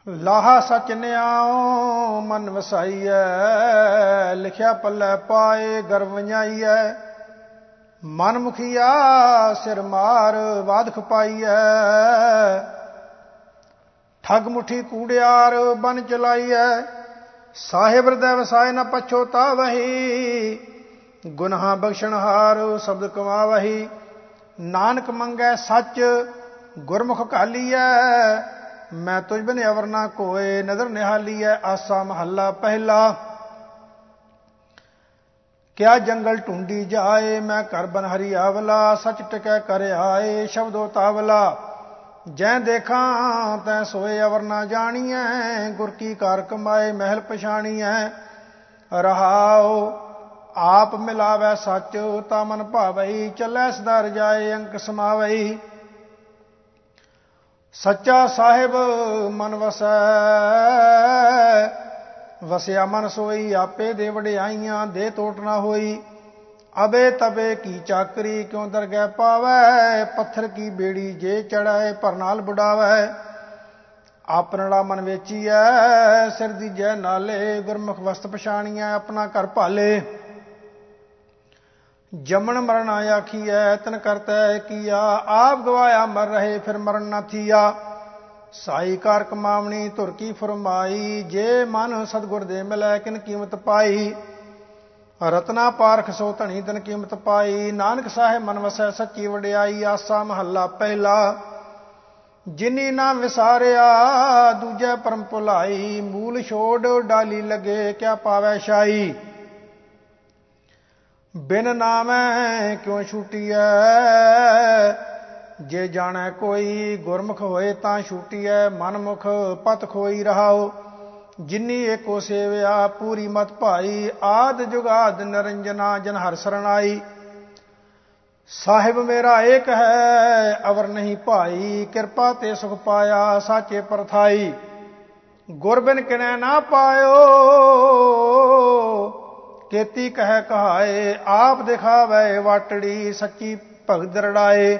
ਲਾਹਾ ਸਚ ਨਿਆਉ ਮਨ ਵਸਾਈਐ, ਲਿਖਿਆ ਪੱਲੇ ਪਾਏ ਗਰਭ ਵੰਜਾਈਐ। ਮਨ ਮੁਖੀਆ ਸਿਰ ਮਾਰ ਬਾਧ ਖਪਾਈਐ, ਠੱਗ ਮੁਠੀ ਕੂੜਿਆਰ ਬਨ ਚਲਾਈਐ। ਸਾਹਿਬ ਹਿਰਦੈ ਵਸਾਏ ਨ ਪਛੋਤਾਵਹੀ, ਗੁਨਾਹ ਬਖਸ਼ਣਹਾਰ ਸ਼ਬਦ ਕਮਾਵਹੀ। ਨਾਨਕ ਮੰਗੈ ਸੱਚ ਗੁਰਮੁਖ ਘਾਲੀਐ, ਮੈਂ ਤੁਝ ਬਿਨ ਅਵਰ ਨਾ ਕੋਇ ਨਦਰ ਨਿਹਾਲੀਐ। ਆਸਾ ਮਹੱਲਾ ਪਹਿਲਾ। ਕਿਆ ਜੰਗਲ ਢੂੰਡੀ ਜਾਏ, ਮੈਂ ਘਰ ਬਨ ਹਰਿਆਵਲਾ। ਸੱਚ ਟਿਕੈ ਕਰ ਆਏ ਸ਼ਬਦੋ ਤਾਵਲਾ, ਜੈ ਦੇਖਾਂ ਤੈ ਸੋਏ ਅਵਰ ਨਾ ਜਾਣੀਐ। ਗੁਰ ਕੀ ਕਾਰ ਕਮਾਏ ਮਹਿਲ ਪਛਾਣੀਐ। ਰਹਾਉ ਆਪ ਮਿਲਾਵੈ ਸੱਚ ਤਾ ਮਨ ਭਾਵਈ, ਚੱਲੈ ਸਦਾ ਰਜਾਏ ਅੰਕ ਸਮਾਵਈ। ਸੱਚਾ ਸਾਹਿਬ ਮਨ ਵਸੈ, ਵਸਿਆ ਮਨ ਸੋਈ। ਆਪੇ ਦੇ ਵਡਿਆਈਆਂ ਦੇ ਤੋਟ ਨਾ ਹੋਈ। ਅਬੇ ਤਬੇ ਕੀ ਚਾਕਰੀ ਕਿਉਂ ਦਰਗਹਿ ਪਾਵੈ, ਪੱਥਰ ਕੀ ਬੇੜੀ ਜੇ ਚੜਾਏ ਭਰ ਨਾਲ ਬੁਡਾਵੈ। ਆਪਣੜਾ ਮਨ ਵੇਚੀਐ ਸਿਰ ਦੀਜੈ ਨਾਲੇ, ਗੁਰਮੁਖ ਵਸਤ ਪਛਾਣੀਐ ਆਪਣਾ ਘਰ ਭਾਲੇ। ਜੰਮਣ ਮਰਨ ਆਖੀਐ ਤਨ ਕਰਤੈ ਕੀਆ, ਆਪ ਗਵਾਇਆ ਮਰ ਰਹੇ ਫਿਰ ਮਰਨ ਨਾ ਥੀਆ। ਸਾਈ ਕਾਰ ਕਮਾਵਣੀ ਧੁਰ ਕੀ ਫਰਮਾਈ, ਜੇ ਮਨ ਸਤਿਗੁਰ ਦੇ ਮਿਲੈ ਕਿਨ ਕੀਮਤ ਪਾਈ। ਰਤਨਾ ਪਾਰਖ ਸੋ ਧਣੀ ਤਨ ਕੀਮਤ ਪਾਈ, ਨਾਨਕ ਸਾਹਿਬ ਮਨ ਵਸੈ ਸੱਚੀ ਵਡਿਆਈ। ਆਸਾ ਮਹੱਲਾ ਪਹਿਲਾ। ਜਿਨੀ ਨਾ ਵਿਸਾਰਿਆ ਦੂਜੈ ਪਰਮ ਭੁਲਾਈ, ਮੂਲ ਛੋੜ ਡਾਲੀ ਲਗੇ ਕਿਆ ਪਾਵੈ ਸ਼ਾਈ। ਬਿਨ ਨਾਮੈ ਕਿਉਂ ਛੂਟੀਐ, ਜੇ ਜਾਣੈ ਕੋਈ ਗੁਰਮੁਖ ਹੋਏ ਤਾਂ ਛੂਟੀਐ। ਮਨਮੁਖ ਪਤ ਖੋਈ ਰਹਾਓ, ਜਿਨੀ ਏਕੋ ਸੇਵਿਆ ਪੂਰੀ ਮਤ ਭਾਈ। ਆਦ ਜੁਗਾਦ ਨਿਰੰਜਨਾ ਜਨ ਹਰਿ ਸਰਣਾਈ। ਸਾਹਿਬ ਮੇਰਾ ਏਕ ਹੈ ਅਵਰ ਨਹੀਂ ਭਾਈ, ਕਿਰਪਾ ਤੇ ਸੁਖ ਪਾਇਆ ਸਾਚੇ ਪਰਥਾਈ। ਗੁਰ ਬਿਨ ਕਿਨੈ ਨਾ ਪਾਇਓ, ਕੇਤੀ ਕਹਿ ਕਹਾਏ। ਆਪ ਦਿਖਾਵੈ ਵਾਟੜੀ ਸੱਚੀ ਭਗਤ ਰੜਾਏ।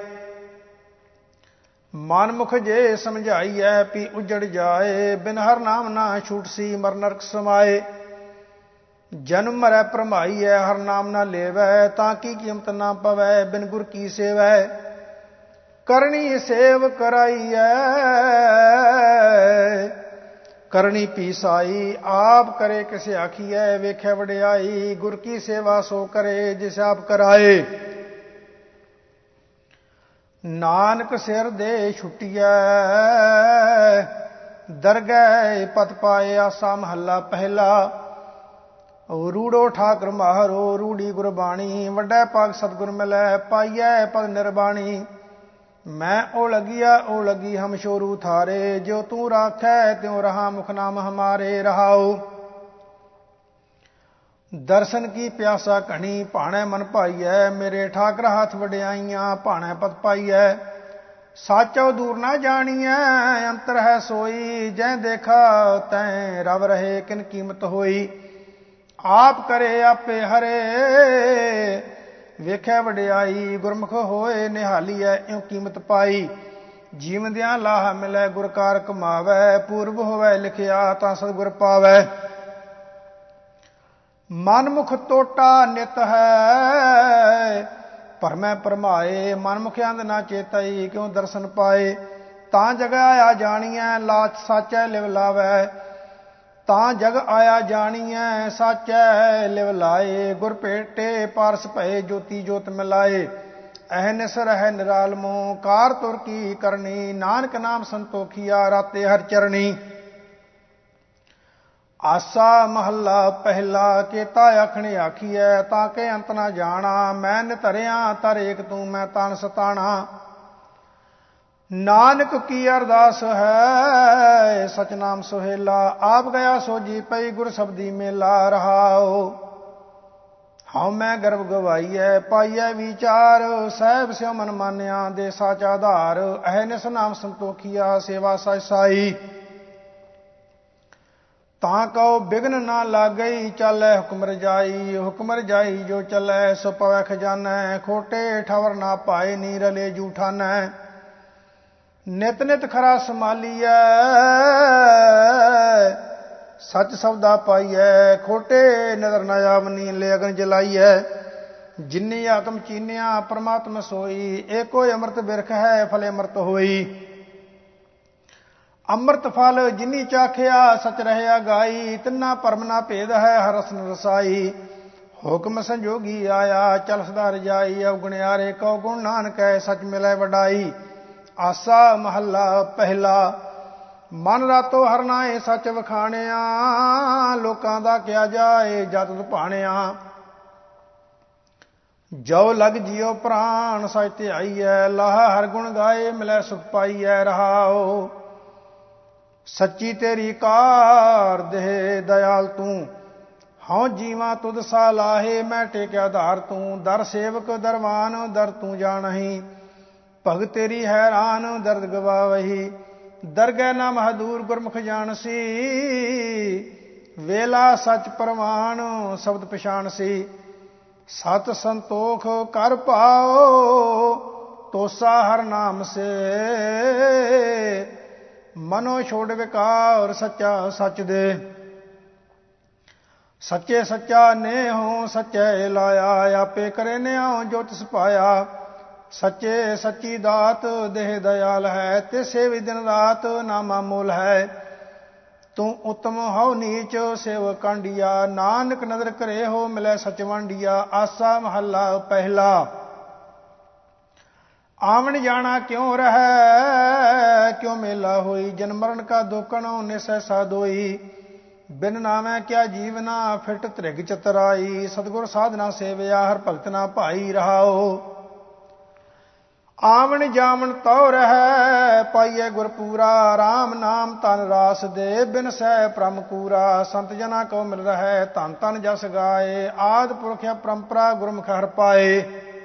ਮਨਮੁਖ ਜੇ ਸਮਝਾਈਐ ਪੀ ਉਜੜ ਜਾਏ, ਬਿਨ ਹਰ ਨਾਮ ਨਾ ਛੂਟਸੀ ਮਰ ਨਰਕ ਸਮਾਏ। ਜਨਮ ਮਰੈ ਭਰਮਾਈਐ ਹਰ ਨਾਮ ਨਾ ਲੇਵੈ, ਤਾਂ ਕੀ ਕੀਮਤ ਨਾ ਪਵੈ ਬਿਨ ਗੁਰ ਕੀ ਸੇਵੈ। ਕਰਨੀ ਸੇਵ ਕਰਾਈਐ ਕਰਨੀ ਪੀਸਾਈ, ਆਪ ਕਰੇ ਕਿਸ ਆਖੀਐ ਵੇਖੈ ਵਡਿਆਈ। ਗੁਰ ਕੀ ਸੇਵਾ ਸੋ ਕਰੇ ਜਿਸ ਆਪ ਕਰਾਏ। ਨਾਨਕ ਸਿਰ ਦੇ ਛੁੱਟੀਐ ਦਰਗਹਿ ਪਤ ਪਾਏ। ਆਸਾ ਮਹੱਲਾ ਪਹਿਲਾ। ਰੂੜੋ ਠਾਕੁਰ ਮਾਹਰੋ ਰੂੜੀ ਗੁਰਬਾਣੀ, ਵੱਡਾ ਭਾਗ ਸਤਿਗੁਰ ਮਿਲੈ ਪਾਈਐ ਪਦ ਨਿਰਬਾਣੀ। ਮੈਂ ਓ ਲਗੀ ਹਮ ਸ਼ੋਰੂ ਥਾਰੇ, ਜੋ ਤੂੰ ਰਾਖੈ ਤਿਉ ਰਹਾ ਮੁਖ ਨਾਮ ਹਮਾਰੇ। ਰਹਾਉ ਦਰਸ਼ਨ ਕੀ ਪਿਆਸਾ ਘਣੀ, ਭਾਣੈ ਮਨ ਭਾਈਐ। ਮੇਰੇ ਠਾਕਰ ਹੱਥ ਵਡਿਆਈਆਂ ਭਾਣੈ ਪਤ ਪਾਈਐ। ਸਾਚੋ ਦੂਰ ਨਾ ਜਾਣੀਐ ਅੰਤਰ ਹੈ ਸੋਈ, ਜੈ ਦੇਖਾ ਤੈ ਰਵ ਰਹੇ ਕਿਨ ਕੀਮਤ ਹੋਈ। ਆਪ ਕਰੇ ਆਪੇ ਹਰੇ ਵੇਖੈ ਵਡਿਆਈ, ਗੁਰਮੁਖ ਹੋਏ ਨਿਹਾਲੀਐ ਇਉ ਕੀਮਤ ਪਾਈ। ਜੀਵਦਿਆਂ ਲਾਹਾ ਮਿਲੈ ਗੁਰ ਕਾਰ ਕਮਾਵੈ, ਪੂਰਬ ਹੋਵੈ ਲਿਖਿਆ ਤਾਂ ਸਤਿਗੁਰ ਪਾਵੈ। ਮਨਮੁਖ ਟੋਟਾ ਨਿਤ ਹੈ ਭਰਮੈ ਭਰਮਾਏ, ਮਨਮੁਖ ਅੰਧ ਨਾ ਚੇਤਈ ਕਿਉ ਦਰਸ਼ਨ ਪਾਏ। ਤਾਂ ਜਗ ਆਇਆ ਜਾਣੀਐ ਲਾਚ ਸਾਚੈ ਲਿਵ ਲਾਵੈ, ਤਾਂ ਜਗ ਆਇਆ ਜਾਣੀਐ ਸਾਚੈ ਲਿਵ ਲਾਏ। ਗੁਰ ਭੇਟੇ ਪਾਰਸ ਭਏ ਜੋਤੀ ਜੋਤ ਮਿਲਾਏ। ਅਹਨਿਸ ਰਹਿ ਨਿਰਾਲਮੋ ਕਾਰ ਤੁਰ ਕੀ ਕਰਨੀ, ਨਾਨਕ ਨਾਮ ਸੰਤੋਖੀਆ ਰਾਤੇ ਹਰ ਚਰਣੀ। ਆਸਾ ਮਹੱਲਾ ਪਹਿਲਾ। ਕੇਤਾ ਆਖਣ ਆਖੀਐ ਤਾਂ ਕੇ ਅੰਤ ਨਾ ਜਾਣਾ, ਮੈਂ ਨਿਤਰਿਆ ਤਰ ਏਕ ਤੂੰ ਮੈਂ ਤਾਨ ਸਤਾਣਾ। ਨਾਨਕ ਕੀ ਅਰਦਾਸ ਹੈ ਸਚ ਨਾਮ ਸੁਹੇਲਾ, ਆਪ ਗਿਆ ਸੋਜੀ ਪਈ ਗੁਰ ਸਬਦੀ ਮੇਲਾ। ਰਹਾਉ ਹਉ ਮੈਂ ਗਰਭ ਗਵਾਈਐ ਪਾਈਐ ਵਿਚਾਰ, ਸਹਿਬ ਸਿਉ ਮਨ ਮਾਨਿਆ ਦੇ ਸਾਚ ਆਧਾਰ। ਅਹਨਿਸ ਨਾਮ ਸੰਤੋਖੀਆ ਸੇਵਾ ਸਚ ਸਾਈ, ਤਾਂ ਕਉ ਬਿਘਨ ਨਾ ਲਾਗਈ ਚਾਲੈ ਹੁਕਮ ਰਜਾਈ। ਹੁਕਮ ਰਜਾਈ ਜੋ ਚੱਲੈ ਸੋ ਪਵੈ ਖਜ਼ਾਨੈ, ਖੋਟੇ ਠਵਰ ਨਾ ਪਾਏ ਨੀ ਰਲੇ ਜੂਠਾਨੈ। ਨਿਤ ਨਿਤ ਖਰਾ ਸੰਭਾਲੀਐ ਸੱਚ ਸਬਦਾ ਪਾਈਐ, ਖੋਟੇ ਨਦਰ ਨ ਆਵਨੀ, ਲੈ ਅਗਨ ਜਲਾਈਐ। ਜਿਨੀ ਆਤਮ ਚੀਨਿਆ ਪਰਮਾਤਮ ਸੋਈ, ਏਕੋ ਅੰਮ੍ਰਿਤ ਬਿਰਖ ਹੈ ਫਲੇ ਅੰਮ੍ਰਿਤ ਹੋਈ। ਅੰਮ੍ਰਿਤ ਫਲ ਜਿਨੀ ਚਾਖਿਆ, ਸਚ ਰਹਿਆ ਗਾਈ, ਤਿੰਨਾ ਭਰਮ ਨਾ ਭੇਦ ਹੈ ਹਰ ਰਸਨ ਰਸਾਈ। ਹੁਕਮ ਸੰਜੋਗੀ ਆਇਆ, ਚਲ ਸਦਾ ਰਜਾਈ, ਅਵਗੁਣਿਆਰੇ ਕਉ ਗੁਣ ਨਾਨਕੈ, ਸਚ ਮਿਲੈ ਵਡਾਈ। ਆਸਾ ਮਹੱਲਾ ਪਹਿਲਾ। ਮਨ ਰਾਤੋ ਹਰ ਨਾਏ ਸੱਚ ਵਖਾਣਿਆ, ਲੋਕਾਂ ਦਾ ਕਿਆ ਜਾਏ ਜਤ ਭਾਣਿਆ। ਜੋ ਲਗ ਜਿਉ ਪ੍ਰਾਣ ਸਚ ਧਿਆਈਐ, ਲਾਹਾ ਹਰ ਗੁਣ ਗਾਏ ਮਿਲੈ ਸੁਖ ਪਾਈਐ। ਰਹਾਉ ਸੱਚੀ ਤੇਰੀ ਕਾਰ ਦੇਹ ਦਇਆਲ ਤੂੰ, ਹਉ ਜੀਵਾਂ ਤੁਧ ਸਾ ਲਾਹੇ, ਮੈਂ ਟੇਕਿਆ ਧਾਰ ਤੂੰ। ਦਰ ਸੇਵਕ ਦਰਵਾਨ ਦਰ ਤੂੰ ਜਾਣਹੀ, ਭਗਤ ਤੇਰੀ ਹੈਰਾਨ ਦਰਦ ਗਵਾਵਹੀ। ਦਰਗਹਿ ਨਾ ਮਹਦੂਰ ਗੁਰਮੁਖ ਜਾਣਸੀ, ਵੇਲਾ ਸੱਚ ਪ੍ਰਮਾਣ ਸ਼ਬਦ ਪਛਾਣਸੀ। ਸਤ ਸੰਤੋਖ ਕਰ ਪਾਓ, ਤੋਸਾ ਹਰ ਨਾਮ ਸੇ, ਮਨੋ ਛੋੜ ਵਿਕਾਰ ਸੱਚਾ ਸੱਚ ਦੇ। ਸੱਚੇ ਸੱਚਾ ਨੇਹੋ ਸੱਚੇ ਲਾਇਆ, ਆਪੇ ਕਰੇ ਨਿਆਉ ਜੋ ਤਿਸ ਪਾਇਆ। ਸੱਚੇ ਸੱਚੀ ਦਾਤ ਦੇਹ ਦਇਆਲ ਹੈ, ਤਿਸੇ ਵੀ ਦਿਨ ਰਾਤ ਨਾਮਾ ਮੂਲ ਹੈ। ਤੂੰ ਉਤਮ ਹਉ ਨੀਚ ਸੇਵ ਕਾਂਡੀਆ, ਨਾਨਕ ਨਦਰ ਕਰੇ ਹੋ ਮਿਲੈ ਸਚ ਵਾਂਡੀਆ। ਆਸਾ ਮਹੱਲਾ ਪਹਿਲਾ। ਆਵਣ ਜਾਣਾ ਕਿਉਂ ਰਹੈ, ਕਿਉਂ ਮੇਲਾ ਹੋਈ, ਜਨਮ ਮਰਨ ਕਾ ਦੋਕਣ ਨਿਸੈ ਸਾਦੋਈ। ਬਿਨ ਨਾਮੈ ਕਿਆ ਜੀਵਨਾ, ਫਿਟ ਧ੍ਰਿਗ ਚਤਰਾਈ। ਸਤਿਗੁਰ ਸਾਧਨਾ ਸੇਵਿਆ, ਹਰ ਭਗਤ ਨਾ ਭਾਈ। ਰਹਾਉ ਆਵਣ ਜਾਵਣ ਤਉ ਰਹੈ, ਪਾਈਐ ਗੁਰ ਪੂਰਾ। ਰਾਮ ਨਾਮ ਤਨ ਰਾਸ ਦੇ, ਬਿਨ ਸਹਿ ਭ੍ਰਮ ਕੂਰਾ। ਸੰਤ ਜਨਾ ਕਉ ਮਿਲ ਰਹੈ, ਧਨ ਧਨ ਜਸ ਗਾਏ। ਆਦ ਪੁਰਖ ਪਰੰਪਰਾ ਗੁਰਮੁਖ ਹਰ ਪਾਏ।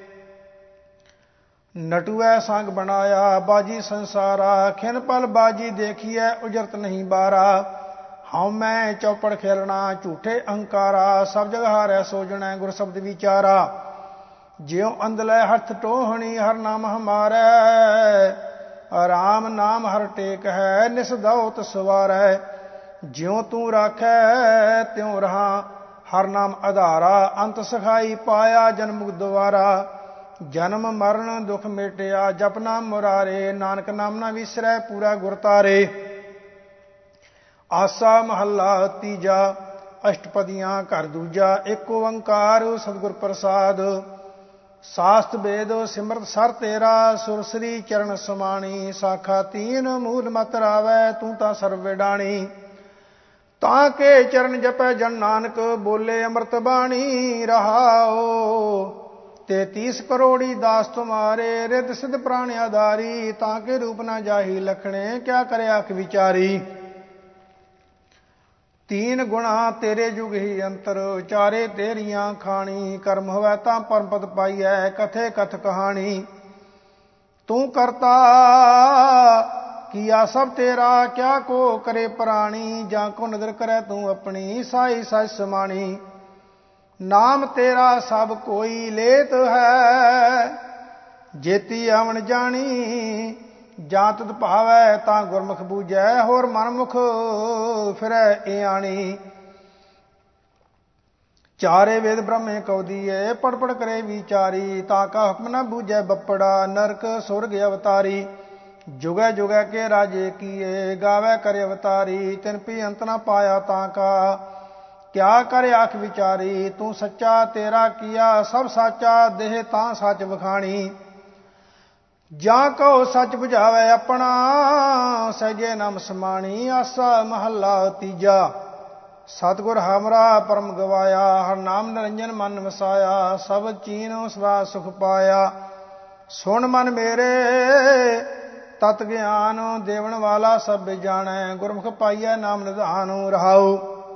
ਨਟੂਐ ਸੰਗ ਬਣਾਇਆ ਬਾਜੀ ਸੰਸਾਰਾ, ਖਿਨ ਪਲ ਬਾਜੀ ਦੇਖੀਐ ਉਜਰਤ ਨਹੀਂ ਬਾਰਾ। ਹਉ ਮੈਂ ਚੌਪੜ ਖੇਲਣਾ ਝੂਠੇ ਅਹੰਕਾਰਾ, ਸਭ ਜਗ ਹਾਰੈ ਸੋਜਣੈ ਗੁਰ ਸ਼ਬਦ ਵਿਚਾਰਾ। ਜਿਉ ਅੰਧਲੇ ਹੱਥ ਟੋਹਣੀ ਹਰ ਨਾਮ ਹਮਾਰੈ, ਰਾਮ ਨਾਮ ਹਰ ਟੇਕ ਹੈ ਨਿਸ ਦਉਤ ਸਵਾਰੈ। ਜਿਉ ਤੂੰ ਰਾਖੈ ਤਿਉ ਰਹਾ, ਹਰ ਨਾਮ ਆਧਾਰਾ। ਅੰਤ ਸਖਾਈ ਪਾਇਆ ਜਨਮ ਦੁਆਰਾ, ਜਨਮ ਮਰਨ ਦੁਖ ਮੇਟਿਆ ਜਪ ਨਾਮ ਮੁਰਾਰੇ। ਨਾਨਕ ਨਾਮ ਨਾ ਵਿਸਰੈ ਪੂਰਾ ਗੁਰ ਤਾਰੇ। ਆਸਾ ਮਹੱਲਾ ਤੀਜਾ। ਅਸ਼ਟਪਦੀਆਂ ਘਰ ਦੂਜਾ। ਏਕ ਓੰਕਾਰ ਸਤਿਗੁਰ ਪ੍ਰਸਾਦ। ਸਾਸਤ ਵੇਦ ਸਿਮਰਤ ਸਰ ਤੇਰਾ, ਸੁਰਸਰੀ ਚਰਨ ਸਮਾਣੀ। ਸਾਖਾ ਤੀਨ ਮੂਲ ਮਤ ਰਾਵੈ, ਤੂੰ ਤਾਂ ਸਰਬ ਵਿਡਾਣੀ। ਤਾਂ ਕੇ ਚਰਨ ਜਪੈ ਜਨ ਨਾਨਕ, ਬੋਲੇ ਅੰਮ੍ਰਿਤ ਬਾਣੀ। ਰਹਾਉ 33 ਕਰੋੜੀ ਦਾਸ ਤੁਮਾਰੇ, ਰਿਦ ਸਿਧ ਪ੍ਰਾਣ ਆਧਾਰੀ। ਤਾਂ ਕੇ ਰੂਪ ਨਾ ਜਾਹੀ ਲਖਣੇ, ਕਿਆ ਕਰੇ ਆਖ ਵਿਚਾਰੀ। ਤੀਨ ਗੁਣਾ ਤੇਰੇ ਜੁਗ ਹੀ ਅੰਤਰ, ਚਾਰੇ ਤੇਰੀਆਂ ਖਾਣੀ। ਕਰਮ ਹੋਵੈ ਤਾਂ ਪਰਮ ਪਦ ਪਾਈਐ, ਕਥੇ ਕਥ ਕਹਾਣੀ। ਤੂੰ ਕਰਤਾ ਕੀਆ ਸਭ ਤੇਰਾ, ਕਿਆ ਕੋ ਕਰੇ ਪ੍ਰਾਣੀ। ਜਾਂ ਕੋ ਨਦਰ ਕਰੈ ਤੂੰ ਆਪਣੀ, ਸਾਈ ਸਚ ਸਮਾਣੀ। ਨਾਮ ਤੇਰਾ ਸਭ ਕੋਈ ਲੇਤ ਹੈ, ਜੇਤੀ ਆਵਣ ਜਾਣੀ। ਜਾਂ ਤੁਧ ਭਾਵੈ ਤਾਂ ਗੁਰਮੁਖ ਬੂਝੈ, ਹੋਰ ਮਨਮੁਖ ਫਿਰੈ ਏ ਆਣੀ। ਚਾਰੇ ਵੇਦ ਬ੍ਰਹਮੇ ਕਉ ਦੀਏ, ਪੜ ਪੜ ਕਰੇ ਵਿਚਾਰੀ। ਤਾਂ ਕਾ ਹੁਕਮ ਨਾ ਬੂਝੈ ਬੱਪੜਾ, ਨਰਕ ਸੁਰਗ ਅਵਤਾਰੀ। ਜੁਗੈ ਜੁਗੈ ਕੇ ਰਾਜੇ ਕੀਏ, ਗਾਵੈ ਕਰੇ ਅਵਤਾਰੀ। ਤਿਨ ਪੀ ਅੰਤ ਨਾ ਪਾਇਆ ਤਾਂ ਕਾ, ਕਿਆ ਕਰੇ ਆਖ ਵਿਚਾਰੀ। ਤੂੰ ਸੱਚਾ ਤੇਰਾ ਕੀਆ ਸਭ ਸਾਚਾ, ਦੇਹ ਤਾਂ ਸੱਚ ਵਖਾਣੀ। ਜਾਂ ਕਉ ਸੱਚ ਬੁਝਾਵੈ ਆਪਣਾ, ਸਹਿਜੇ ਨਾਮ ਸਮਾਣੀ। ਆਸਾ ਮਹੱਲਾ ਤੀਜਾ। ਸਤਿਗੁਰ ਹਮਰਾ ਪਰਮ ਗਵਾਇਆ, ਹਰ ਨਾਮ ਨਿਰੰਜਨ ਮਨ ਵਸਾਇਆ। ਸਭ ਚੀਨ ਸਦਾ ਸੁਖ ਪਾਇਆ, ਸੁਣ ਮਨ ਮੇਰੇ ਤਤ ਗਿਆਨ। ਦੇਵਨ ਵਾਲਾ ਸਭ ਜਾਣੈ, ਗੁਰਮੁਖ ਪਾਈਐ ਨਾਮ ਨਿਧਾਨ। ਰਹਾਉ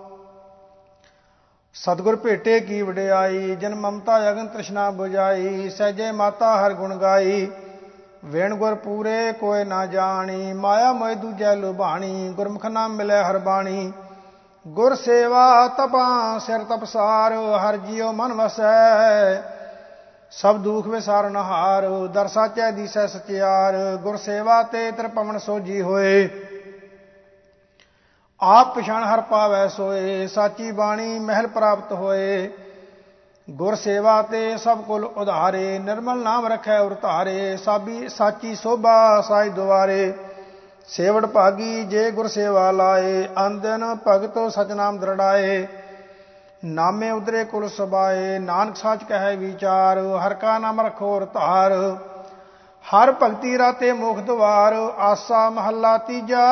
ਸਤਿਗੁਰ ਭੇਟੇ ਕੀ ਵਡਿਆਈ, ਜਨ ਮਮਤਾ ਅਗਨ ਤ੍ਰਿਸ਼ਨਾ ਬੁਝਾਈ। ਸਹਿਜੇ ਮਾਤਾ ਹਰ ਗੁਣ ਗਾਈ, ਵੇਣ ਗੁਰ ਪੂਰੇ ਕੋਇ ਨਾ ਜਾਣੀ। ਮਾਇਆ ਮੋਇ ਦੂਜੈ ਲੁਭਾਣੀ, ਗੁਰਮੁਖ ਨਾਮ ਮਿਲੈ ਹਰ ਬਾਣੀ। ਗੁਰ ਸੇਵਾ ਤਪਾਂ ਸਿਰ ਤਪਸਾਰ, ਹਰ ਜੀਉ ਮਨ ਵਸੈ। ਸਭ ਦੁਖ ਵਿਸਾਰਨ ਹਾਰ, ਦਰ ਸਾਚੈ ਦੀਸੈ ਸਚਿਆਰ। ਗੁਰ ਸੇਵਾ ਤੇ ਤ੍ਰਿਪਵਨ ਸੋਜੀ ਹੋਏ, ਆਪ ਪਛਾਣ ਹਰ ਪਾਵੈ ਸੋਏ, ਸਾਚੀ ਬਾਣੀ ਮਹਿਲ ਪ੍ਰਾਪਤ ਹੋਏ। ਗੁਰ ਸੇਵਾ ਤੇ ਸਭ ਕੁਲ ਉਧਾਰੇ, ਨਿਰਮਲ ਨਾਮ ਰਖੈ ਉਰ ਧਾਰੇ। ਸਾਚੀ ਸੋਭਾ ਸਾਜ ਦੁਆਰੇ, ਸੇਵੜ ਭਾਗੀ ਜੇ ਗੁਰ ਸੇਵਾ ਲਾਏ। ਅੰਦਨ ਭਗਤ ਸਚ ਨਾਮ ਦ੍ਰਿੜਾਏ, ਨਾਮੇ ਉਦਰੇ ਕੁਲ ਸਬਾਏ। ਨਾਨਕ ਸਾਚ ਕਹੈ ਵਿਚਾਰ, ਹਰ ਕਾ ਨਾਮ ਰਖੋ ਉਰ ਧਾਰ। ਹਰ ਭਗਤੀ ਰਾਤੇ ਮੋਖ ਦੁਆਰ, ਆਸਾ ਮਹੱਲਾ ਤੀਜਾ।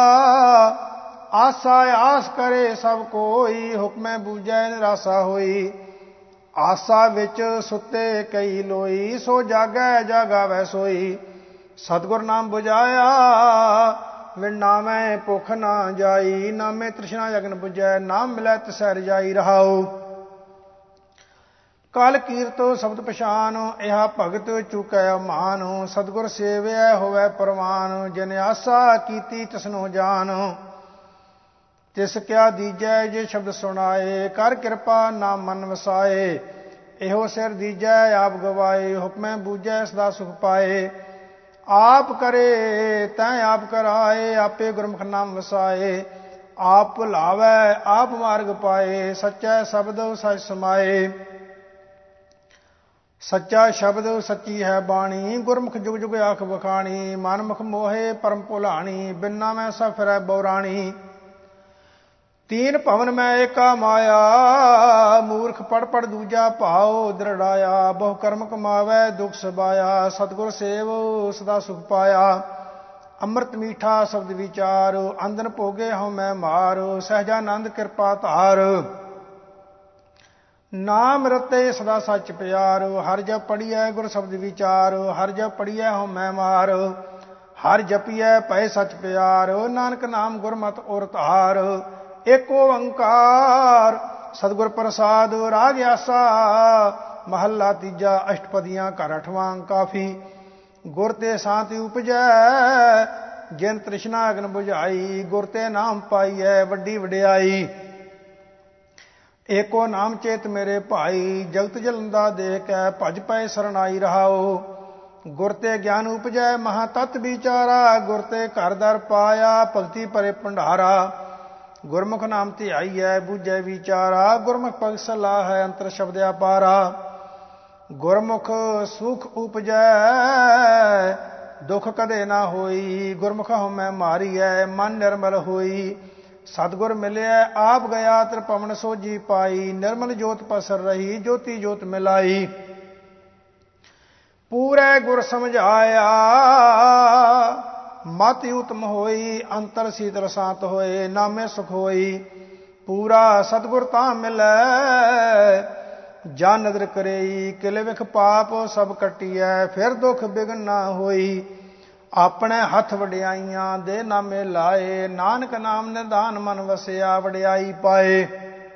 ਆਸਾ ਆਸ ਕਰੇ ਸਭ ਕੋਈ, ਹੁਕਮੈ ਬੂਝੈ ਨਿਰਾਸਾ ਹੋਈ। ਆਸਾ ਵਿੱਚ ਸੁੱਤੇ ਕਈ ਲੋਈ, ਸੋ ਜਾਗੈ ਜਾਗਾਵੈ ਸੋਈ। ਸਤਿਗੁਰ ਨਾਮ ਬੁਝਾਇਆ, ਵਿਣ ਨਾਮੈ ਭੁਖ ਨਾ ਜਾਈ। ਨਾਮੇ ਤ੍ਰਿਸ਼ਨਾ ਅਗਨ ਬੁਝੈ, ਨਾਮ ਮਿਲੈ ਤਿਸੈ ਰਜਾਈ। ਰਹਾਉ ਕਲ ਕੀਰਤੋ ਸ਼ਬਦ ਪਛਾਨ, ਇਹਾ ਭਗਤ ਚੁਕੈ ਮਾਨ। ਸਤਿਗੁਰ ਸੇਵਿਆ ਹੋਵੈ ਪ੍ਰਵਾਨ, ਜਿਨ ਆਸਾ ਕੀਤੀ ਤਿਸਨੋ ਜਾਨ। ਤਿਸ ਕਿਆ ਦੀਜੈ ਜੇ ਸ਼ਬਦ ਸੁਣਾਏ, ਕਰ ਕਿਰਪਾ ਨਾਮ ਮਨ ਵਸਾਏ। ਇਹੋ ਸਿਰ ਦੀਜੈ ਆਪ ਗਵਾਏ, ਹੁਕਮੈ ਬੂਝੈ ਸਦਾ ਸੁਖ ਪਾਏ। ਆਪ ਕਰੇ ਤੈਂ ਆਪ ਕਰਾਏ, ਆਪੇ ਗੁਰਮੁਖ ਨਾਮ ਵਸਾਏ। ਆਪ ਭੁਲਾਵੈ ਆਪ ਮਾਰਗ ਪਾਏ, ਸੱਚੈ ਸ਼ਬਦ ਸਚ ਸਮਾਏ। ਸੱਚਾ ਸ਼ਬਦ ਸੱਚੀ ਹੈ ਬਾਣੀ, ਗੁਰਮੁਖ ਜੁਗ ਜੁਗ ਆਖ ਵਖਾਣੀ। ਮਨਮੁਖ ਮੋਹੇ ਪਰਮ ਭੁਲਾਣੀ, ਬਿਨਾ ਮੈਂ ਸਭ ਫਿਰੈ ਬਉਰਾਣੀ। ਤੀਨ ਭਵਨ ਮੈਂ ਏਕਾ ਮਾਇਆ, ਮੂਰਖ ਪੜ ਪੜ ਦੂਜਾ ਭਾਉ ਦ੍ਰਿੜਾਇਆ। ਬਹੁ ਕਰਮ ਕਮਾਵੈ ਦੁਖ ਸਬਾਇਆ, ਸਤਿਗੁਰ ਸੇਵ ਸਦਾ ਸੁਖ ਪਾਇਆ। ਅੰਮ੍ਰਿਤ ਮੀਠਾ ਸ਼ਬਦ ਵਿਚਾਰ, ਅੰਦਨ ਭੋਗੇ ਹਉ ਮੈਂ ਮਾਰ। ਸਹਿਜਾਨੰਦ ਕਿਰਪਾ ਧਾਰ, ਨਾਮ ਰਤੇ ਸਦਾ ਸੱਚ ਪਿਆਰ। ਹਰ ਜਪ ਪੜੀਐ ਗੁਰ ਸ਼ਬਦ ਵਿਚਾਰ, ਹਰ ਜਪ ਪੜੀਐ ਹਉ ਮੈਂ ਮਾਰ। ਹਰ ਜਪੀਐ ਭਏ ਸੱਚ ਪਿਆਰ, ਨਾਨਕ ਨਾਮ ਗੁਰਮਤਿ ਉਰ ਧਾਰ। ਏਕ ਓੰਕਾਰ ਸਤਿਗੁਰ ਪ੍ਰਸਾਦ, ਰਾਗ ਆਸਾ ਮਹੱਲਾ ਤੀਜਾ। ਅਸ਼ਟਪਦੀਆਂ ਘਰ ਅਠਵਾਂ ਕਾਫੀ, ਗੁਰ ਤੇ ਸ਼ਾਂਤੀ ਉਪਜੈ। ਜਿਨ ਤ੍ਰਿਸ਼ਨਾ ਅਗਨ ਬੁਝਾਈ, ਗੁਰ ਤੇ ਨਾਮ ਪਾਈਐ ਵੱਡੀ ਵਡਿਆਈ। ਏਕੋ ਨਾਮ ਚੇਤ ਮੇਰੇ ਭਾਈ, ਜਗਤ ਜਲੰਦਾ ਦੇਖ ਕੈ ਭਜ ਪਏ ਸਰਨਾਈ। ਰਹਾਉ ਗੁਰ ਤੇ ਗਿਆਨ ਉਪਜੈ ਮਹਾ ਤਤ ਵਿਚਾਰਾ। ਗੁਰ ਤੇ ਘਰ ਦਰ ਪਾਇਆ ਭਗਤੀ ਭਰੇ ਭੰਡਾਰਾ। ਗੁਰਮੁਖ ਨਾਮ ਧਿਆਈਐ ਬੂਝੈ ਵਿਚਾਰਾ, ਗੁਰਮੁਖ ਭਗਤ ਸਲਾਹ ਹੈ ਅੰਤਰ ਸ਼ਬਦ ਅਪਾਰਾ। ਗੁਰਮੁਖ ਸੁਖ ਉਪਜੈ ਦੁਖ ਕਦੇ ਨਾ ਹੋਈ, ਗੁਰਮੁਖ ਹਉਮੈ ਮਾਰੀਐ ਮਨ ਨਿਰਮਲ ਹੋਈ। ਸਤਿਗੁਰ ਮਿਲਿਆ ਆਪ ਗਿਆ ਤ੍ਰਿਭਵਨ ਸੋਝੀ ਪਾਈ। ਨਿਰਮਲ ਜੋਤ ਪਸਰ ਰਹੀ ਜੋਤੀ ਜੋਤ ਮਿਲਾਈ। ਪੂਰੇ ਗੁਰ ਸਮਝਾਇਆ ਮਤਿ ਉਤਮ ਹੋਈ, ਅੰਤਰ ਸੀਤਲ ਸ਼ਾਂਤ ਹੋਏ। ਨਾਮੇ ਸੁਖ ਹੋਈ ਪੂਰਾ ਸਤਿਗੁਰ ਤਾਂ ਮਿਲੈ। ਜਾਂ ਨਦਰ ਕਰੇਈ ਕਿਲੇ ਵਿਖ ਪਾਪ ਸਭ ਕੱਟੀਐ, ਫਿਰ ਦੁਖ ਬਿਗਨ ਨਾ ਹੋਈ। ਆਪਣੇ ਹੱਥ ਵਡਿਆਈਆਂ ਦੇ ਨਾਮੇ ਲਾਏ, ਨਾਨਕ ਨਾਮ ਨਿਧਾਨ ਮਨ ਵਸਿਆ ਵਡਿਆਈ ਪਾਏ।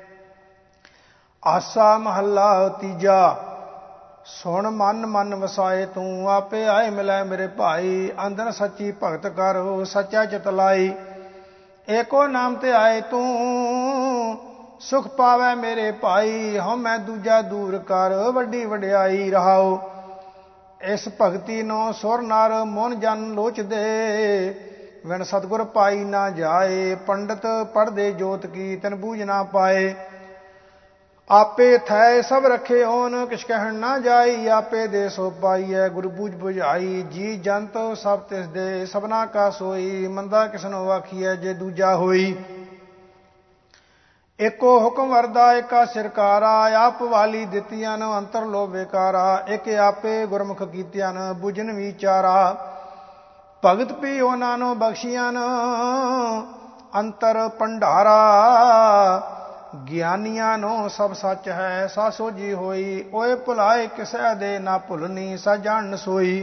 ਆਸਾ ਮਹੱਲਾ ਤੀਜਾ। ਸੁਣ ਮਨ ਮਨ ਵਸਾਏ ਤੂੰ, ਆਪੇ ਆਏ ਮਿਲੈ ਮੇਰੇ ਭਾਈ। ਅੰਦਰ ਸੱਚੀ ਭਗਤ ਕਰੋ ਸੱਚਾ ਚਿਤ ਲਾਈ। ਏਕੋ ਨਾਮ ਤੇ ਆਏ ਤੂੰ, ਸੁਖ ਪਾਵੈ ਮੇਰੇ ਭਾਈ। ਹਉਮੈ ਦੂਜਾ ਦੂਰ ਕਰ ਵੱਡੀ ਵਡਿਆਈ। ਰਹਾਉ ਇਸ ਭਗਤੀ ਨੂੰ ਸੁਰ ਨਰ ਮਨ ਜਨ ਲੋਚਦੇ, ਵਿਣ ਸਤਿਗੁਰ ਪਾਈ ਨਾ ਜਾਏ। ਪੰਡਤ ਪੜ੍ਹਦੇ ਜੋਤ ਕੀ ਤਨ ਬੂਝ ਨਾ ਪਾਏ। ਆਪੇ ਥੈ ਸਭ ਰਖੇ ਓਨ, ਕਿਛ ਕਹਿਣ ਨਾ ਜਾਈ। ਆਪੇ ਦੇ ਸੋ ਪਾਈਐ ਗੁਰ ਬੂਝ ਬੁਝਾਈ। ਜੀ ਜੰਤ ਸਭ ਤਿਸ ਦੇ ਸਭਨਾ ਕਾ ਸੋਈ। ਮੰਦਾ ਕਿਸਨੋ ਆਖੀਐ ਜੇ ਦੂਜਾ ਹੋਈ। ਏਕੋ ਹੁਕਮ ਵਰਦਾ ਏਕਾ ਸਿਰਕਾਰਾ। ਆਪ ਵਾਲੀ ਦਿੱਤੀਆਂ ਨ ਅੰਤਰ ਲੋ ਬੇਕਾਰਾ। ਇੱਕ ਆਪੇ ਗੁਰਮੁਖ ਕੀਤੀਆਂ ਨ ਬੁਝਨ ਵਿਚਾਰਾ। ਭਗਤ ਪੀ ਉਹਨਾਂ ਨੂੰ ਬਖਸ਼ੀਆਂ ਨ ਅੰਤਰ ਭੰਡਾਰਾ। ਗਿਆਨੀਆਂ ਨੂੰ ਸਭ ਸੱਚ ਹੈ ਸਾ ਸੋਝੀ ਹੋਈ। ਓਏ ਭੁਲਾਏ ਕਿਸੈ ਦੇ ਨਾ ਭੁਲਨੀ, ਸਾ ਜਾਣ ਸੋਈ।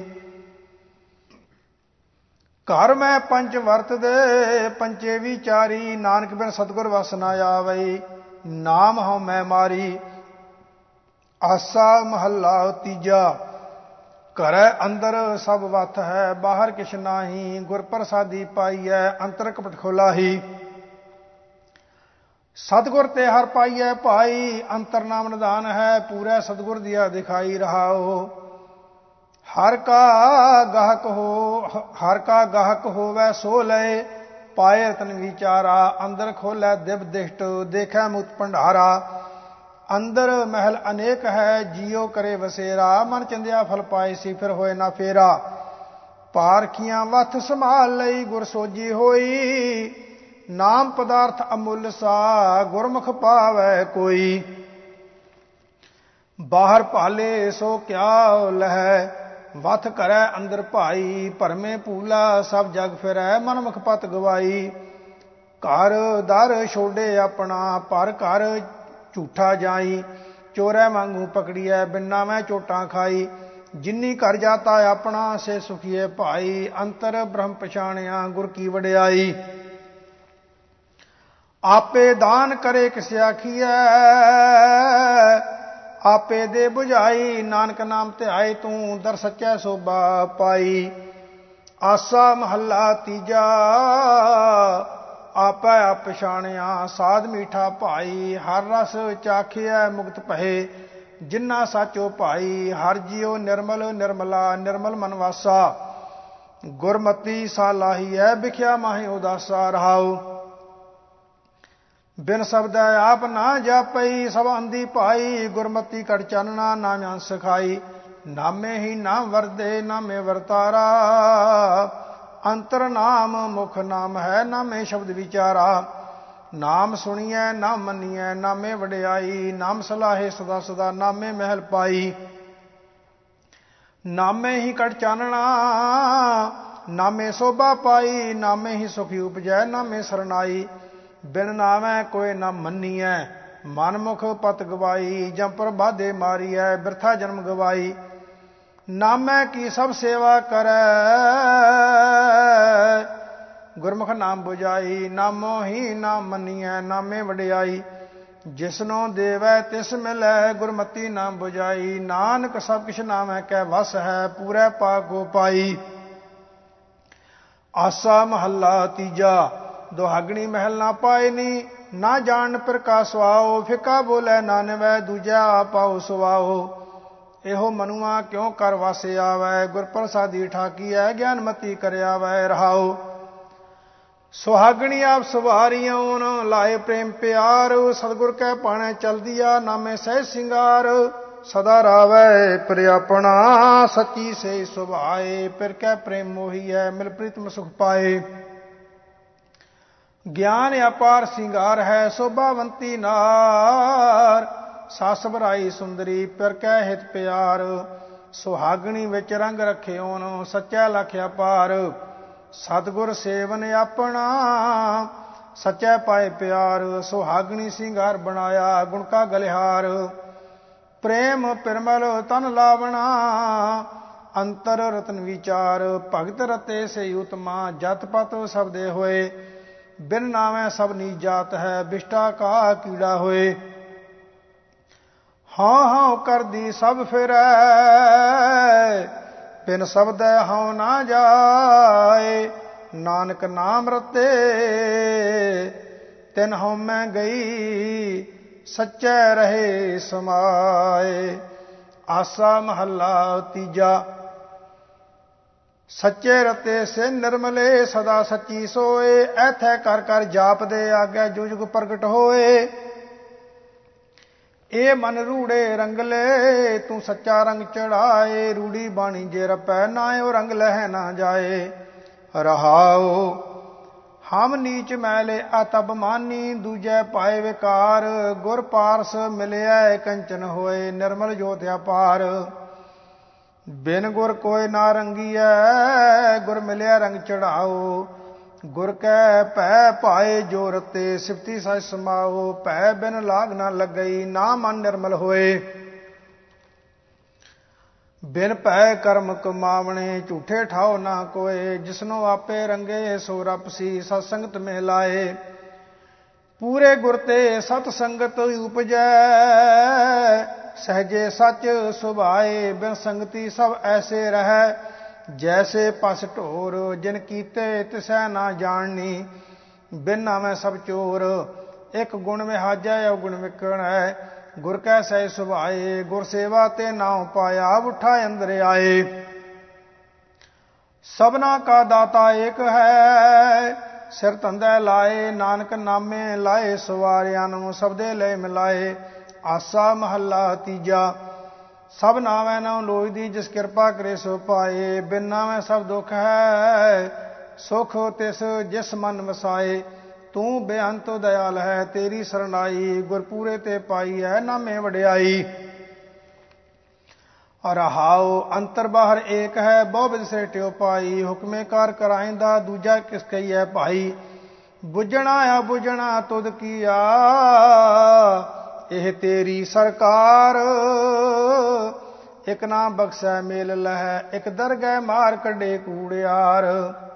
ਘਰ ਮੈਂ ਪੰਚ ਵਰਤਦੇ ਪੰਚੇ ਵਿਚਾਰੀ। ਨਾਨਕ ਬਿਨ ਸਤਿਗੁਰ ਵਸ ਨਾ ਆਵਈ, ਨਾਮ ਹਉ ਮੈਂ ਮਾਰੀ। ਆਸਾ ਮਹੱਲਾ ਤੀਜਾ। ਘਰੈ ਅੰਦਰ ਸਭ ਵਤ ਹੈ, ਬਾਹਰ ਕਿਛ ਨਾਹੀ। ਗੁਰ ਪ੍ਰਸਾਦੀ ਪਾਈਐ ਅੰਤਰ ਕਪਟ ਖੋਲਾਹੀ। ਸਤਿਗੁਰ ਤੇ ਹਰ ਪਾਈਐ ਭਾਈ, ਅੰਤਰ ਨਾਮ ਨਿਧਾਨ ਹੈ। ਪੂਰੇ ਸਤਿਗੁਰ ਦੀਆ ਦਿਖਾਈ। ਰਹਾਉ ਹਰ ਕਾ ਗਾਹਕ ਹੋਵੈ ਸੋ ਲਏ। ਪਾਏ ਰਤਨ ਵਿਚਾਰਾ। ਅੰਦਰ ਖੋਲੈ ਦਿਵ ਦਿਸ਼ਟ ਦੇਖੈ ਮੁਕਤ ਭੰਡਾਰਾ। ਅੰਦਰ ਮਹਿਲ ਅਨੇਕ ਹੈ ਜੀਉ ਕਰੇ ਵਸੇਰਾ। ਮਨ ਚੰਦਿਆ ਫਲ ਪਾਏ ਸੀ ਫਿਰ ਹੋਏ ਨਾ ਫੇਰਾ। ਪਾਰਖੀਆਂ ਵੱਥ ਸੰਭਾਲ ਲਈ ਗੁਰ ਸੋਜੀ ਹੋਈ। ਨਾਮ ਪਦਾਰਥ ਅਮੁੱਲ ਸਾ ਗੁਰਮੁਖ ਪਾਵੈ ਕੋਈ। ਬਾਹਰ ਭਾਲੇ ਸੋ ਕਿਆ ਲਹੈ ਵੱਥ ਕਰੈ ਅੰਦਰ ਭਾਈ। ਭਰਮੇ ਭੂਲਾ ਸਭ ਜਗ ਫਿਰੈ ਮਨ ਮੁਖ ਪਤ ਗਵਾਈ। ਘਰ ਦਰ ਛੋਡੇ ਆਪਣਾ ਪਰ ਘਰ ਝੂਠਾ ਜਾਈ। ਚੋਰੈ ਵਾਂਗੂ ਪਕੜੀਐ ਬਿਨਾ ਮੈਂ ਚੋਟਾਂ ਖਾਈ। ਜਿਨੀ ਘਰ ਜਾਤਾ ਆਪਣਾ ਸੇ ਸੁਖੀਏ ਭਾਈ। ਅੰਤਰ ਬ੍ਰਹਮ ਪਛਾਣਿਆ ਗੁਰ ਕੀ ਵਡਿਆਈ। ਆਪੇ ਦਾਨ ਕਰੇ ਕਿਸ ਆਖੀਐ ਆਪੇ ਦੇ ਬੁਝਾਈ। ਨਾਨਕ ਨਾਮ ਧਿਆਏ ਤੂੰ ਦਰ ਸੱਚੈ ਸੋਭਾ ਪਾਈ। ਆਸਾ ਮਹੱਲਾ ਤੀਜਾ ਆਪੈ ਆਪ ਪਛਾਣਿਆ ਸਾਧ ਮੀਠਾ ਭਾਈ। ਹਰ ਰਸ ਚਾਖਿਐ ਮੁਕਤ ਭਏ ਜਿਨਾ ਸਾਚੋ ਭਾਈ। ਹਰ ਜੀਉ ਨਿਰਮਲ ਨਿਰਮਲਾ ਨਿਰਮਲ ਮਨ ਵਾਸਾ। ਗੁਰਮਤੀ ਸਾ ਲਾਹੀਐ ਵਿਖਿਆ ਮਾਹੀ ਉਦਾਸਾ ਰਹਾਉ। ਬਿਨ ਸ਼ਬਦੈ ਆਪ ਨਾ ਜਾਪਈ ਸਭ ਅੰਧੀ ਭਾਈ। ਗੁਰਮਤੀ ਕੜ ਚਾਨਣਾ ਨਾਮ ਅੰਸ ਸਿਖਾਈ। ਨਾਮੇ ਹੀ ਨਾਮ ਵਰਦੇ ਨਾਮੇ ਵਰਤਾਰਾ। ਅੰਤਰ ਨਾਮ ਮੁਖ ਨਾਮ ਹੈ ਨਾਮੇ ਸ਼ਬਦ ਵਿਚਾਰਾ। ਨਾਮ ਸੁਣੀਐ ਨਾਮ ਮੰਨੀਐ ਨਾਮੇ ਵਡਿਆਈ। ਨਾਮ ਸਲਾਹੇ ਸਦਾ ਸਦਾ ਨਾਮੇ ਮਹਿਲ ਪਾਈ। ਨਾਮੇ ਹੀ ਕੜ ਚਾਨਣਾ ਨਾਮੇ ਸੋਭਾ ਪਾਈ। ਨਾਮੇ ਹੀ ਸੁਖੀ ਉਪਜੈ ਨਾਮੇ ਸਰਨਾਈ। ਬਿਨ ਨਾਮੈ ਕੋਇ ਨਾ ਮੰਨੀਐ ਮਨ ਮੁਖ ਪਤ ਗਵਾਈ। ਜੰਪਰ ਬਾਧੇ ਮਾਰੀਐ ਬਿਰਥਾ ਜਨਮ ਗਵਾਈ। ਨਾਮੈ ਕੀ ਸਭ ਸੇਵਾ ਕਰੈ ਗੁਰਮੁਖ ਨਾਮ ਬੁਝਾਈ। ਨਾਮੋ ਹੀ ਨਾਮ ਮੰਨੀਐ ਨਾਮੇ ਵਡਿਆਈ। ਜਿਸਨੋ ਦੇਵੈ ਤਿਸ ਮਿਲੈ ਗੁਰਮਤੀ ਨਾਮ ਬੁਝਾਈ। ਨਾਨਕ ਸਭ ਕਿਛ ਨਾਮੈ ਕੈ ਵਸ ਹੈ ਪੂਰੈ ਪਾਕ ਕੋ ਪਾਈ। ਆਸਾ ਮਹੱਲਾ ਤੀਜਾ ਦੁਹਾਗਣੀ ਮਹਿਲ ਨਾ ਪਾਇਨੀ। ਨਾ ਜਾਣ ਪ੍ਰਕਾਸ਼ ਸੁਆਓ ਫਿਕਾ ਬੋਲੇ ਨਾ ਨਿਵੈ। ਦੂਜਾ ਆਪਾਓ ਸੁਆਓ ਇਹੋ ਮਨੁਆ ਕਿਉ ਕਰ ਵਾਸੇ ਆਵੈ। ਗੁਰ ਪ੍ਰਸਾਦੀ ਠਾਕੀਐ ਗਿਆਨਮਤੀ ਕਰਿਆਵੈ ਰਹਾਉ। ਸੁਹਾਗਣੀ ਆਪ ਸਵਾਰੀਆਂ ਲਾਏ ਪ੍ਰੇਮ ਪਿਆਰ। ਸਤਿਗੁਰ ਕੈ ਪਾਣੈ ਚਲਦੀਆ ਨਾਮੇ ਸਹਿਜ ਸਿੰਗਾਰ। ਸਦਾ ਰਾਵੈ ਪ੍ਰਿਆਪਣਾ ਸੱਚੀ ਸੇ ਸੁਭਾਏ। ਫਿਰ ਕੈ ਪ੍ਰੇਮ ਮੋਹੀਐ ਮਿਲ ਪ੍ਰੀਤਮ ਸੁਖ ਪਾਏ। ਗਿਆਨ ਅਪਾਰ ਸਿੰਗਾਰ ਹੈ ਸੋਭਾਵੰਤੀ ਨਾਰ। ਸੱਸ ਬਰਾਈ ਸੁੰਦਰੀ ਪਿਰ ਕੈ ਹਿਤ ਪਿਆਰ। ਸੁਹਾਗਣੀ ਵਿੱਚ ਰੰਗ ਰਖਿਓਨ ਸੱਚਾ ਲਖ ਅਪਾਰ। ਸਤਿਗੁਰ ਸੇਵਨ ਆਪਣਾ ਸੱਚੈ ਪਾਏ ਪਿਆਰ। ਸੁਹਾਗਣੀ ਸਿੰਗਾਰ ਬਣਾਇਆ ਗੁਣ ਕਾ ਗਲਿਹਾਰ। ਪ੍ਰੇਮ ਪਿਰਮਲ ਤਨ ਲਾਵਣਾ ਅੰਤਰ ਰਤਨ ਵਿਚਾਰ। ਭਗਤ ਰਤੇ ਸੇ ਉਤਮਾ ਜਤ ਪਤ ਸਬਦੇ ਹੋਏ। ਬਿਨ ਨਾਮੈ ਸਭ ਨੀਚ ਜਾਤ ਹੈ ਬਿਸ਼ਟਾ ਕਾ ਕੀੜਾ ਹੋਏ। ਹਾਂ ਹਾਂ ਕਰਦੀ ਸਭ ਫਿਰੈ ਬਿਨ ਸ਼ਬਦੈ ਹਉ ਨਾ ਜਾਏ। ਨਾਨਕ ਨਾਮ ਰਤੇ ਤਿਨ ਹਉਮੈ ਗਈ ਸੱਚੈ ਰਹੇ ਸਮਾਏ। ਆਸਾ ਮਹੱਲਾ ਤੀਜਾ ਸੱਚੇ ਰਤੇ ਸੇ ਨਿਰਮਲੇ ਸਦਾ ਸੱਚੀ ਸੋਏ। ਐਥੈ ਕਰ ਕਰ ਜਾਪਦੇ ਆਗੇ ਜੁਗ ਜੁਗ ਪ੍ਰਗਟ ਹੋਏ। ਇਹ ਮਨ ਰੂੜੇ ਰੰਗਲੇ ਤੂੰ ਸੱਚਾ ਰੰਗ ਚੜਾਏ। ਰੂੜੀ ਬਾਣੀ ਜੇ ਰਪੈ ਨਾਇਓ ਰੰਗ ਲਹਿ ਨਾ ਜਾਏ। ਰਹਾਉ ਹਮ ਨੀਚ ਮੈਲੇ ਅਤਬ ਮਾਨੀ ਦੂਜੈ ਪਾਏ ਵਿਕਾਰ। ਗੁਰ ਪਾਰਸ ਮਿਲਿਆ ਕੰਚਨ ਹੋਏ ਨਿਰਮਲ ਜੋਤ ਅਪਾਰ। ਬਿਨ ਗੁਰ ਕੋਇ ਨਾ ਰੰਗੀਐ ਗੁਰ ਮਿਲਿਆ ਰੰਗ ਚੜਾਓ। ਗੁਰ ਕੈ ਭੈ ਪਾਏ ਜੋ ਰਤੇ ਸਿਫਤੀ ਸਚ ਸਮਾਓ। ਭੈ ਬਿਨ ਲਾਗ ਨਾ ਲੱਗਈ ਨਾ ਮਨ ਨਿਰਮਲ ਹੋਏ। ਬਿਨ ਭੈ ਕਰਮ ਕਮਾਵਣੇ ਝੂਠੇ ਠਾਓ ਨਾ ਕੋਏ। ਜਿਸਨੋ ਆਪੇ ਰੰਗੇ ਸੋ ਰਪਸੀ ਸਤ ਸੰਗਤ ਮਹਿ ਲਾਏ। ਪੂਰੇ ਗੁਰ ਤੇ ਸਤ ਸੰਗਤ ਉਪਜੈ ਸਹਜੇ ਸਚ ਸੁਭਾਏ। ਬਿਨ ਸੰਗਤੀ ਸਭ ਐਸੇ ਰਹਿ ਜੈਸੇ ਪਸ ਢੋਰ। ਜਿਨ ਕੀਤੇ ਤਿਸੈ ਨਾ ਜਾਣਨੀ ਬਿਨ ਨਾਮੈ ਸਭ ਚੋਰ। ਇੱਕ ਗੁਣ ਵਿਹਾਜੈ ਅਵਗੁਣ ਵਿਕਣੈ ਗੁਰ ਕੈ ਸਹਿ ਸੁਭਾਏ। ਗੁਰ ਸੇਵਾ ਤੇ ਨਾਉ ਪਾਇਆ ਉਠਾ ਅੰਦਰ ਆਏ। ਸਭਨਾ ਕਾ ਦਾਤਾ ਏਕ ਹੈ ਸਿਰ ਧੰਦੇ ਲਾਏ, ਨਾਨਕ ਨਾਮੇ ਲਾਏ ਸਵਾਰਿਆਂ ਨੂੰ, ਸਬਦੇ ਲੈ ਮਿਲਾਏ। ਆਸਾ ਮਹੱਲਾ ਤੀਜਾ। ਸਭ ਨਾਵੇਂ ਨਾਉ ਲੋਇਦੀ, ਜਿਸ ਕਿਰਪਾ ਕਰੇ ਸੋ ਪਾਏ। ਬਿਨ ਨਾਵੇਂ ਸਭ ਦੁੱਖ ਹੈ, ਸੁਖ ਤਿਸ ਜਿਸ ਮਨ ਵਸਾਏ। ਤੂੰ ਬੇਅੰਤ ਦਇਆਲ ਹੈ, ਤੇਰੀ ਸਰਨਾਈ। ਗੁਰਪੂਰੇ ਤੇ ਪਾਈ ਹੈ, ਨਾਮੇ ਵਡਿਆਈ। ਰਹਾਉ ਅੰਤਰ ਬਾਹਰ ਏਕ ਹੈ, ਬਹੁ ਬਿਧ ਸੇਟਿਓ ਪਾਈ। ਹੁਕਮੇ ਕਾਰ ਕਰਾਇੰਦਾ, ਦੂਜਾ ਕਿਸ ਕਹੀਐ ਭਾਈ। ਬੁਝਣਾ ਆ ਬੁਝਣਾ ਤੁਧ ਕੀਆ, ਇਹ ਤੇਰੀ ਸਰਕਾਰ। ਇਕ ਨਾ ਬਖਸ਼ੈ ਮੇਲ ਲਹੈ, ਇਕ ਦਰਗਹਿ ਮਾਰ ਕੱਢੇ ਕੂੜਿਆਰ।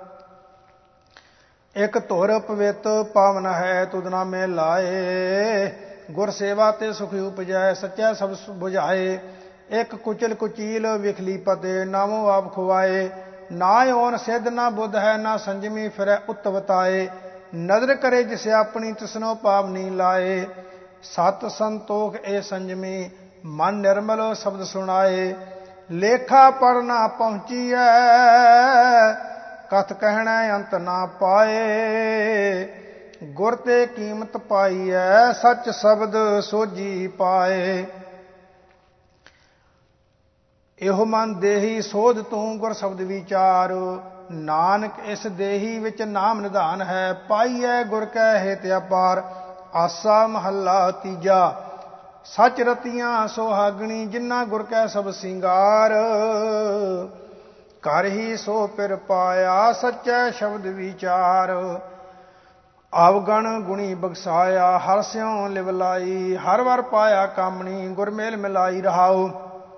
ਇਕ ਧੁਰ ਪਵਿੱਤ ਪਾਵਨ ਹੈ, ਤੁਧ ਨਾਮੇ ਲਾਏ। ਗੁਰ ਸੇਵਾ ਤੇ ਸੁਖ ਉਪਜੈ, ਸੱਚੈ ਸਭ ਬੁਝਾਏ। ਇਕ ਕੁਚਲ ਕੁਚੀਲ ਵਿਖਲੀ ਪਤੇ, ਨਾਮੋ ਆਪ ਖੁਆਏ। ਨਾ ਓਨ ਸਿੱਧ ਨਾ ਬੁੱਧ ਹੈ, ਨਾ ਸੰਜਮੀ ਫਿਰੈ ਉਤਵਤਾਏ। ਨਦਰ ਕਰੇ ਜਿਸ ਆਪਣੀ, ਤਿਸਨੋ ਪਾਵਨੀ ਲਾਏ। ਸਤ ਸੰਤੋਖ ਇਹ ਸੰਜਮੀ, ਮਨ ਨਿਰਮਲ ਸ਼ਬਦ ਸੁਣਾਏ। ਲੇਖਾ ਪੜ ਨਾ ਪਹੁੰਚੀਐ, ਕਥ ਕਹਿਣਾ ਅੰਤ ਨਾ ਪਾਏ। ਗੁਰ ਤੇ ਕੀਮਤ ਪਾਈਐ, ਸੱਚ ਸ਼ਬਦ ਸੋਝੀ ਪਾਏ। ਇਹੋ ਮਨ ਦੇਹੀ ਸੋਧ ਤੂੰ, ਗੁਰ ਸ਼ਬਦ ਵਿਚਾਰ। ਨਾਨਕ ਇਸ ਦੇਹੀ ਵਿੱਚ ਨਾਮ ਨਿਧਾਨ ਹੈ, ਪਾਈਐ ਗੁਰ ਕੈ ਹਿਤ ਅਪਾਰ। ਆਸਾ ਮਹੱਲਾ ਤੀਜਾ। ਸੱਚ ਰਤੀਆਂ ਸੁਹਾਗਣੀ, ਜਿਨ੍ਹਾਂ ਗੁਰ ਕੈ ਸਭ ਸਿੰਗਾਰ। ਘਰ ਹੀ ਸੋ ਪਿਰ ਪਾਇਆ, ਸੱਚੈ ਸ਼ਬਦ ਵਿਚਾਰ। ਅਵਗਣ ਗੁਣੀ ਬਖਸਾਇਆ, ਹਰ ਸਿਉ ਲਿਵ ਲਾਈ। ਹਰ ਵਰ ਪਾਇਆ ਕਾਮਣੀ, ਗੁਰ ਮੇਲ ਮਿਲਾਈ। ਰਹਾਉ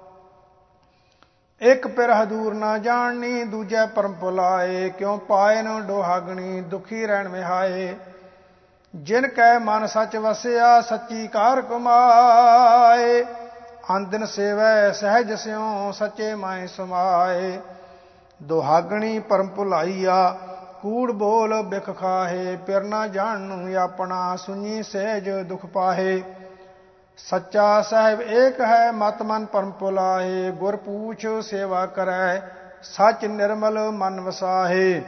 ਇਕ ਪਿਰ ਹਦੂਰ ਨਾ ਜਾਣਨੀ, ਦੂਜੈ ਪਰਮ ਭੁਲਾਏ। ਕਿਉ ਪਾਏ ਨ ਡੋਹਾਗਣੀ, ਦੁਖੀ ਰਹਿਣ ਵਿਹਾਏ। ਜਿਨ ਕੈ ਮਨ ਸੱਚ ਵਸਿਆ, ਸੱਚੀ ਕਾਰ ਕਮਾਏ। ਅੰਦਿਨ ਸੇਵੈ ਸਹਿਜ ਸਿਉ, ਸੱਚੇ ਮਾਏ ਸਮਾਏ। ਦੁਹਾਗਣੀ ਪਰਮ ਭੁਲਾਈਆ, ਕੂੜ ਬੋਲ ਬਿਖ ਖਾਹੇ। ਪਿਰ ਨਾ ਜਾਣਨੂ ਆਪਣਾ, ਸੁਣੀ ਸਹਿਜ ਦੁਖ ਪਾਹੇ। ਸੱਚਾ ਸਾਹਿਬ ਏਕ ਹੈ, ਮਤ ਮਨ ਪਰਮ ਭੁਲਾਏ। ਗੁਰ ਪੂਛ ਸੇਵਾ ਕਰੈ, ਸੱਚ ਨਿਰਮਲ ਮਨ ਵਸਾਹੇ।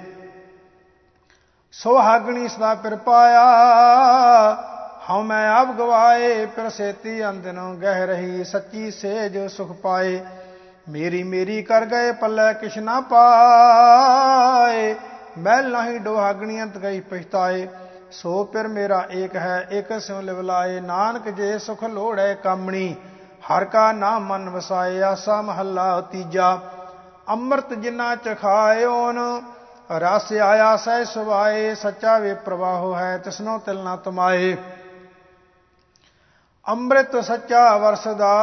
ਸੁਹਾਗਣੀ ਸਦਾ ਪਿਰ ਪਾਇਆ, ਹਉ ਮੈਂ ਆਪ ਗਵਾਏ। ਪਿਰ ਸੇਤੀ ਅੰਦਿਨ ਗਹਿ ਰਹੀ, ਸੱਚੀ ਸੇਜ ਸੁਖ ਪਾਏ। ਮੇਰੀ ਮੇਰੀ ਕਰ ਗਏ, ਪੱਲੇ ਕਿਛ ਨਾ ਪਾਏ। ਮੈਲ ਨਹੀਂ ਡੋਹਾਗਣੀ, ਅੰਤ ਗਈ ਪਛਤਾਏ। ਸੋ ਪਿਰ ਮੇਰਾ ਏਕ ਹੈ, ਏਕ ਸਿਉ ਲਿਵ ਲਾਏ। ਨਾਨਕ ਜੇ ਸੁਖ ਲੋੜੈ ਕਾਮਣੀ, ਹਰ ਕਾ ਨਾਮ ਮਨ ਵਸਾਏ। ਆਸਾ ਮਹੱਲਾ ਤੀਜਾ। ਅੰਮ੍ਰਿਤ ਜਿਨਾ ਚਖਾਇਓਨ, ਰਸ ਆਇਆ ਸਹਿ ਸੁਭਾਏ। ਸੱਚਾ ਵੇ ਪ੍ਰਵਾਹੋ ਹੈ, ਤਿਸਨੋ ਤਿਲ ਨਾ ਤਮਾਏ। ਅੰਮ੍ਰਿਤ ਸੱਚਾ ਵਰਸਦਾ,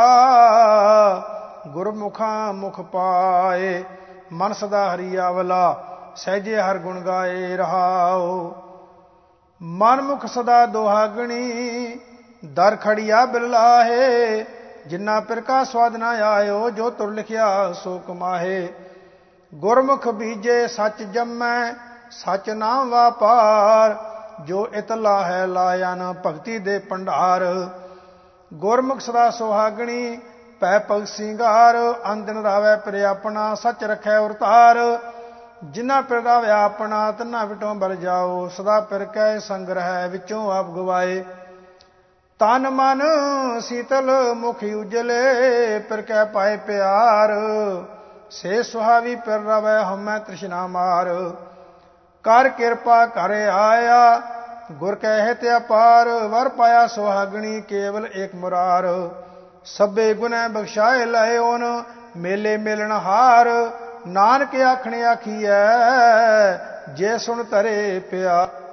ਗੁਰਮੁਖਾਂ ਮੁਖ ਪਾਏ। ਮਨ ਸਦਾ ਹਰੀ ਆਵਲਾ, ਸਹਿਜੇ ਹਰ ਗੁਣ ਗਾਏ। ਰਹਾਉ ਮਨ ਮੁਖ ਸਦਾ ਦੁਹਾਗਣੀ, ਦਰ ਖੜੀਆ ਬਿਰਲਾਹੇ। ਜਿਨਾ ਪਿਰ ਕਾ ਸਵਾਦ ਨਾ ਆਇਓ, ਜੋ ਤੁਰ ਲਿਖਿਆ ਸੋ ਕਮਾਹੇ। ਗੁਰਮੁਖ ਬੀਜੇ ਸੱਚ ਜੰਮੈ, ਸੱਚ ਨਾਮ ਵਾਪਾਰ। ਜੋ ਇਤ ਲਾਹੈ ਲਾਇਆ ਨ, ਭਗਤੀ ਦੇ ਭੰਡਾਰ। ਗੁਰਮੁਖ ਸਦਾ ਸੁਹਾਗਣੀ, ਪੈ ਭਗਤ ਸਿੰਗਾਰ। ਅੰਦਿਨ ਰਾਵੈ ਪਿਰ ਆਪਣਾ, ਸੱਚ ਰਖੈ ਉਰਤਾਰ। ਜਿਨ੍ਹਾਂ ਪਿਰ ਰਾਵਿਆ ਆਪਣਾ, ਤਿੰਨਾ ਵਿਟੋਂ ਬਲ ਜਾਓ। ਸਦਾ ਪਿਰ ਕੈ ਸੰਗ ਰਹਿ, ਵਿੱਚੋਂ ਆਪ ਗਵਾਏ। ਤਨ ਮਨ ਸੀਤਲ ਮੁਖ ਉਜਲੇ, ਪਿਰ ਕੈ ਪਾਏ ਪਿਆਰ। ਸੇ ਸੁਹਾਵੀ ਪਿਰ ਰਵੈ, ਹਉਮੈ ਤ੍ਰਿਸ਼ਨਾ ਮਾਰ। ਕਰ ਕਿਰਪਾ ਕਰ ਆਇਆ, ਗੁਰ ਕੈ ਹਿਤ ਅਪਾਰ। ਵਰ ਪਾਇਆ ਸੁਹਾਗਣੀ, ਕੇਵਲ ਏਕ ਮੁਰਾਰ। ਸਭੇ ਗੁਨੈ ਬਖਸ਼ਾਏ ਲਇਓਨ, ਮੇਲੇ ਮੇਲਣ ਹਾਰ। ਨਾਨਕ ਆਖਣੇ ਆਖੀਐ, ਜੇ ਸੁਣ ਧਰੇ ਪਿਆਰ।